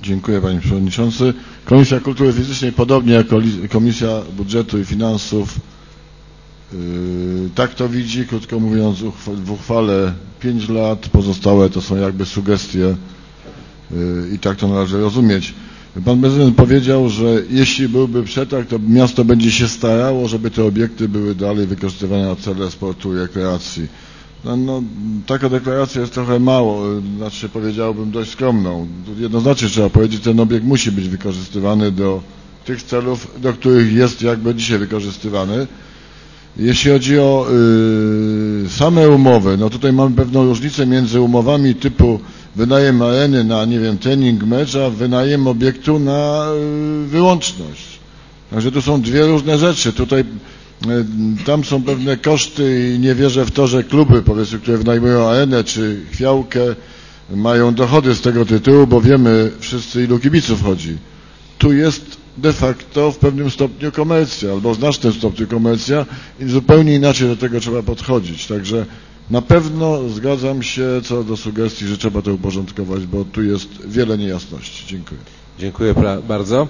Dziękuję Panie Przewodniczący. Komisja Kultury Fizycznej, podobnie jak Komisja Budżetu i Finansów, tak to widzi, krótko mówiąc, w uchwale 5 lat, pozostałe to są jakby sugestie i tak to należy rozumieć. Pan prezydent powiedział, że jeśli byłby przetarg, to miasto będzie się starało, żeby te obiekty były dalej wykorzystywane na cele sportu i rekreacji. Taka deklaracja jest trochę mało, znaczy powiedziałbym dość skromną. Jednoznacznie trzeba powiedzieć, że ten obiekt musi być wykorzystywany do tych celów, do których jest jakby dzisiaj wykorzystywany. Jeśli chodzi o same umowy, no tutaj mamy pewną różnicę między umowami typu wynajem areny na, nie wiem, trening, mecz, a wynajem obiektu na wyłączność. Także tu są dwie różne rzeczy. Tutaj tam są pewne koszty i nie wierzę w to, że kluby, powiedzmy, które wynajmują arenę czy chwiałkę, mają dochody z tego tytułu, bo wiemy wszyscy, ilu kibiców chodzi. Tu jest de facto w pewnym stopniu komercja, albo w znacznym stopniu komercja i zupełnie inaczej do tego trzeba podchodzić. Także na pewno zgadzam się co do sugestii, że trzeba to uporządkować, bo tu jest wiele niejasności. Dziękuję. Dziękuję bardzo.